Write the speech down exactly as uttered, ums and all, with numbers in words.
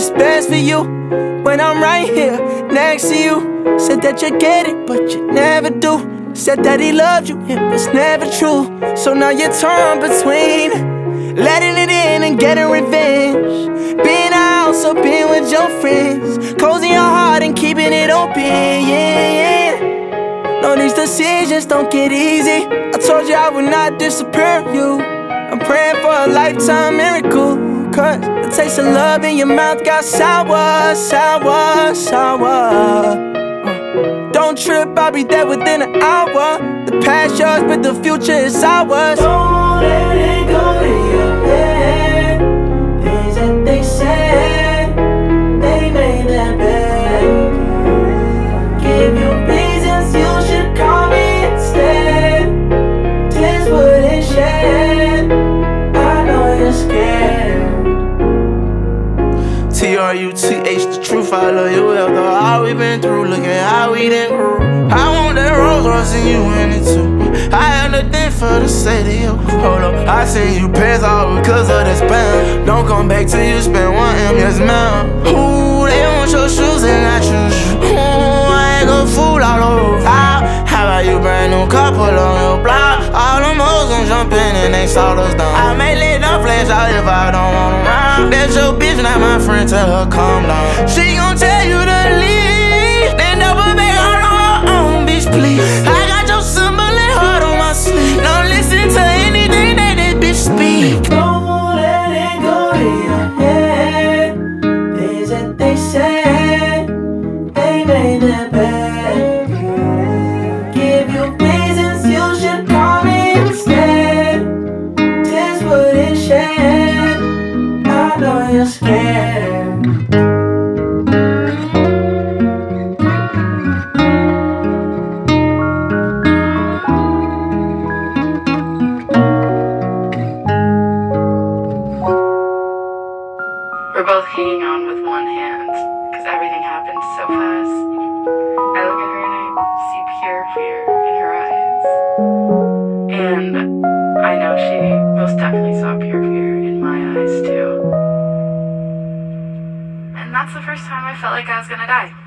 is best for you when I'm right here next to you. Said that you get it, but you never do. Said that he loved you, it was never true. So now you're torn between letting it in and getting revenge, being out or being with your friends, closing your heart and keeping it open, yeah, yeah. No, these decisions don't get easy. I told you I would not disappear you. I'm praying for a lifetime miracle, cause the taste of love in your mouth got sour, sour, sour. Don't trip, I'll be there within an hour. The past yours, but the future is ours. Don't let it go to your head. Things that they said, they made that bad. Give you reasons you should call me instead. Tears wouldn't shed. I know you're scared. T R U T H, the truth, I love you after all we been through. Look at how we done grew. I want that Rolls Royce and you in it too. I have nothing for the city of cool. Hold up, I seen you pass off because of the spam. Don't come back till you spend one M, yes ma'am. Ooh, they want your shoes and I choose you. Ooh, I ain't gon' fool all over. How, how about you brand new couple on your block? All them hoes gon' jump in and they saw us down. I may let them flash out if I don't want them round. That's your bitch, not my friend, tell her calm down. She gon' tell you to leave, then double back all on her own, bitch, please. I got your symbol and heart on my sleeve. Don't listen to anything that that bitch speak. Don't let it go to your head. Things that they said, they made that bad. Give you reasons you should call me instead. Tears wouldn't shed. I know you're scared. We're both hanging on with one hand, because everything happened so fast. I look at her and I see pure fear in her eyes. And I know she most definitely saw pure fear in my eyes too. And that's the first time I felt like I was gonna die.